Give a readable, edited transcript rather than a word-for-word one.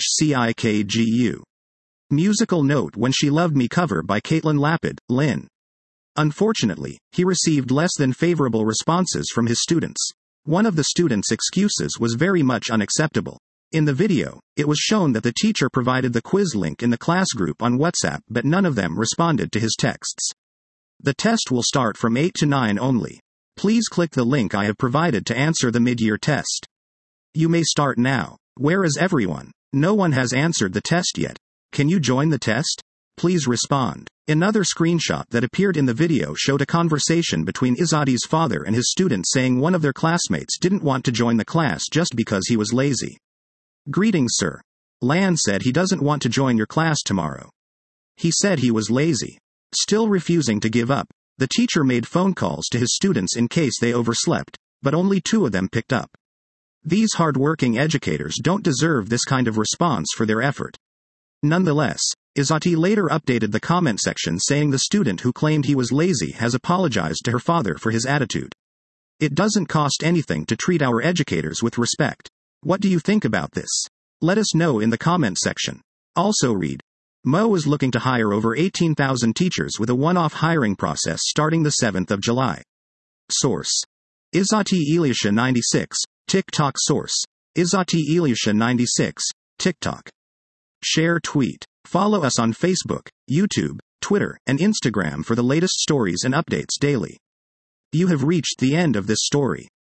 /CIKGU. Musical note: When She Loved Me cover by Caitlin Lapid, Lynn. Unfortunately, he received less than favorable responses from his students. One of the students' excuses was very much unacceptable. In the video, it was shown that the teacher provided the quiz link in the class group on WhatsApp, but none of them responded to his texts. The test will start from 8 to 9 only. Please click the link I have provided to answer the mid-year test. You may start now. Where is everyone? No one has answered the test yet. Can you join the test? Please respond. Another screenshot that appeared in the video showed a conversation between Izzati's father and his student, saying one of their classmates didn't want to join the class just because he was lazy. Greetings, sir. Lan said he doesn't want to join your class tomorrow. He said he was lazy. Still refusing to give up, the teacher made phone calls to his students in case they overslept, but only 2 of them picked up. These hard-working educators don't deserve this kind of response for their effort. Nonetheless, Izzati later updated the comment section, saying the student who claimed he was lazy has apologized to her father for his attitude. It doesn't cost anything to treat our educators with respect. What do you think about this? Let us know in the comment section. Also read. Mo is looking to hire over 18,000 teachers with a one-off hiring process starting the 7th of July. Source. Izzati Ilyasha 96, TikTok. Source. Izzati Ilyasha 96, TikTok. Share tweet. Follow us on Facebook, YouTube, Twitter, and Instagram for the latest stories and updates daily. You have reached the end of this story.